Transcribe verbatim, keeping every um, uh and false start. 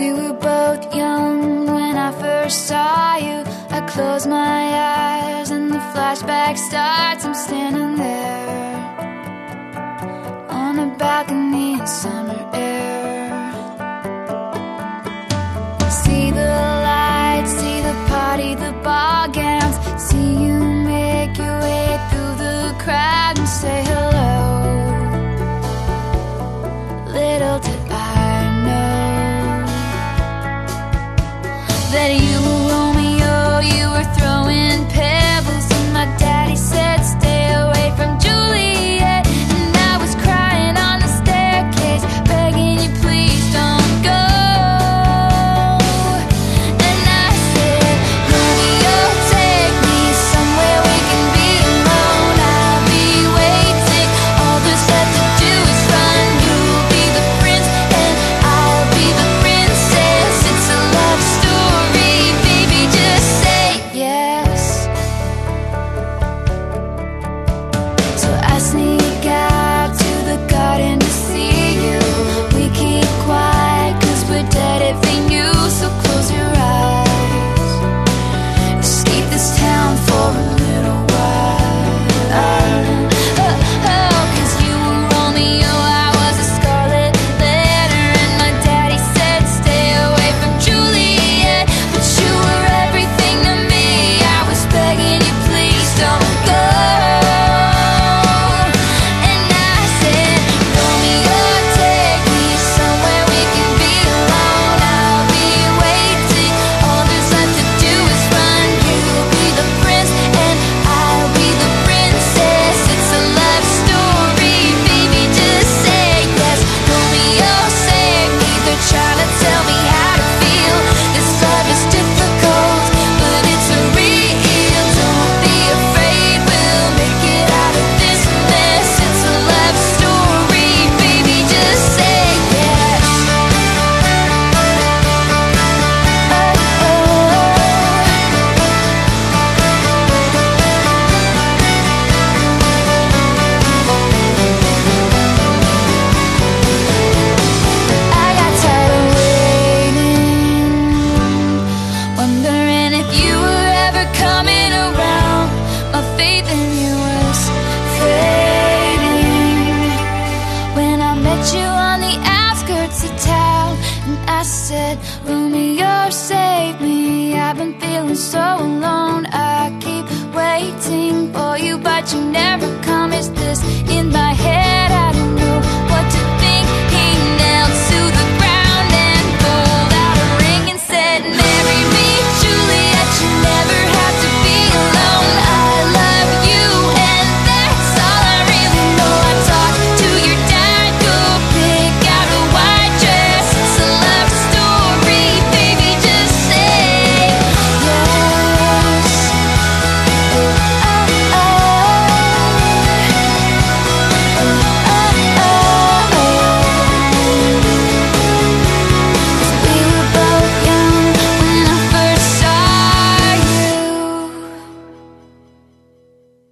We were both young when I first saw you. I close my eyes and the flashback starts. I'm standing there on a balcony in summer air. See the lights, see the party, the ball gowns. See you make your way through the crowd and say hello. Little did I know that you were Romeo, you were throwing pebbles, and my daddy said stay away from Juliet. And I was crying on the staircase, begging you please don't go. And I said, Romeo, take me somewhere we can be alone. I'll be waiting, all there's left to do is run. You'll be the prince and I'll be the princess. It's a love story, baby, just say yes. So I sneak out to the garden to see you. We keep quiet cause we're dead if they knew. So close your eyes, escape this town for a little while. Oh, oh, cause you were Romeo, I was a scarlet letter, and my daddy said stay away from Juliet. But you were everything to me, I was begging you please don't go. And I said, Romeo, take me somewhere we can be alone. I'll be waiting, all there's left to do is run. You'll be the prince and I'll be the princess. It's a love story, baby, just say yes. Romeo, save me, they're trying to tell me how to feel. This love is difficult, but it's real. Don't be afraid, we'll make it out of this mess. It's a love story, baby, just say yes. Oh, I got tired of waiting, wondering if you were ever coming around. My faith in you was fading when I met you on the outskirts of town. And I said, Romeo, save me, I've been feeling so alone. I keep waiting for you, but you never come. Is this